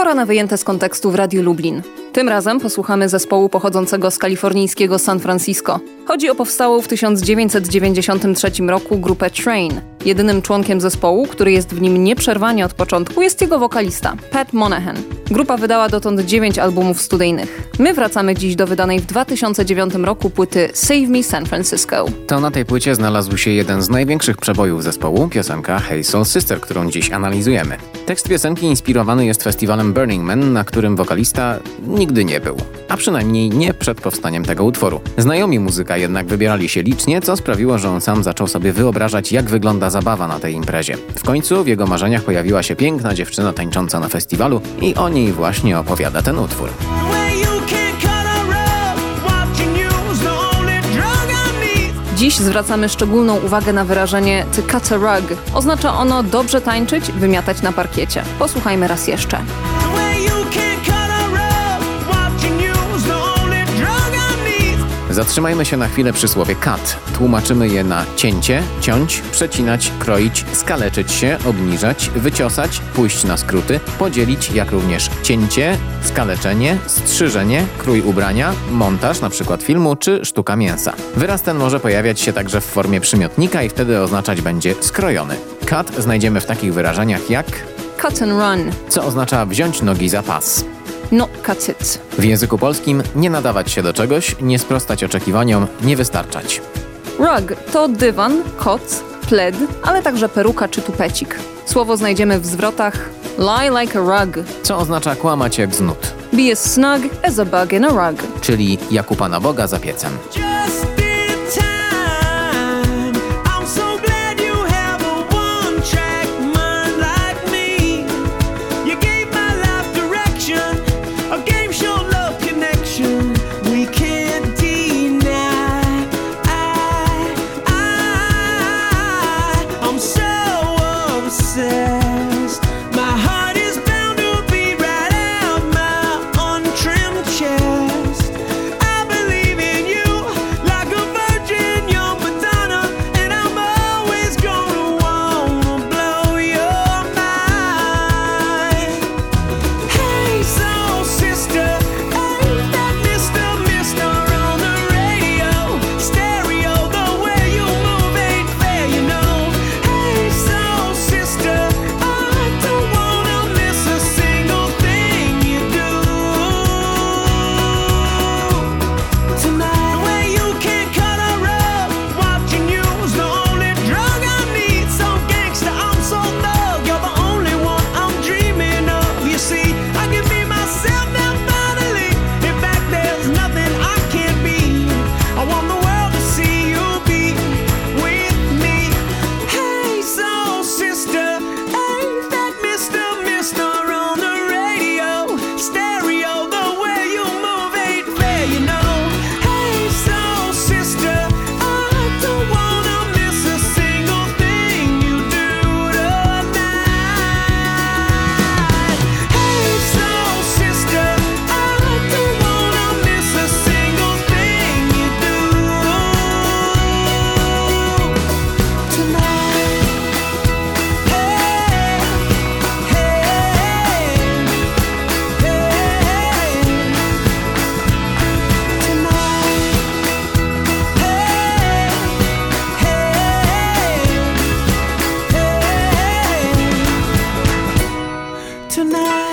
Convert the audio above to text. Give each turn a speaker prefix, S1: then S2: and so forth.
S1: Pora na wyjęte z kontekstu w Radiu Lublin. Tym razem posłuchamy zespołu pochodzącego z kalifornijskiego San Francisco. Chodzi o powstałą w 1993 roku grupę Train. Jedynym członkiem zespołu, który jest w nim nieprzerwanie od początku, jest jego wokalista, Pat Monahan. Grupa wydała dotąd 9 albumów studyjnych. My wracamy dziś do wydanej w 2009 roku płyty Save Me San Francisco.
S2: To na tej płycie znalazł się jeden z największych przebojów zespołu, piosenka Hey Soul Sister, którą dziś analizujemy. Tekst piosenki inspirowany jest festiwalem Burning Man, na którym wokalista nigdy nie był. A przynajmniej nie przed powstaniem tego utworu. Znajomi muzyka jednak wybierali się licznie, co sprawiło, że on sam zaczął sobie wyobrażać, jak wygląda zabawa na tej imprezie. W końcu w jego marzeniach pojawiła się piękna dziewczyna tańcząca na festiwalu i o niej właśnie opowiada ten utwór.
S1: Dziś zwracamy szczególną uwagę na wyrażenie to cut a rug. Oznacza ono dobrze tańczyć, wymiatać na parkiecie. Posłuchajmy raz jeszcze.
S2: Zatrzymajmy się na chwilę przy słowie cut. Tłumaczymy je na cięcie, ciąć, przecinać, kroić, skaleczyć się, obniżać, wyciosać, pójść na skróty, podzielić, jak również cięcie, skaleczenie, strzyżenie, krój ubrania, montaż, np. filmu czy sztuka mięsa. Wyraz ten może pojawiać się także w formie przymiotnika i wtedy oznaczać będzie skrojony. Cut znajdziemy w takich wyrażeniach jak
S1: cut and run,
S2: co oznacza wziąć nogi za pas.
S1: not cut it.
S2: W języku polskim nie nadawać się do czegoś, nie sprostać oczekiwaniom, nie wystarczać.
S1: Rug to dywan, koc, pled, ale także peruka czy tupecik. Słowo znajdziemy w zwrotach lie like a rug,
S2: Co oznacza kłamać jak z nut,
S1: be as snug as a bug in a rug.
S2: czyli jak u Pana Boga za piecem.
S3: Tonight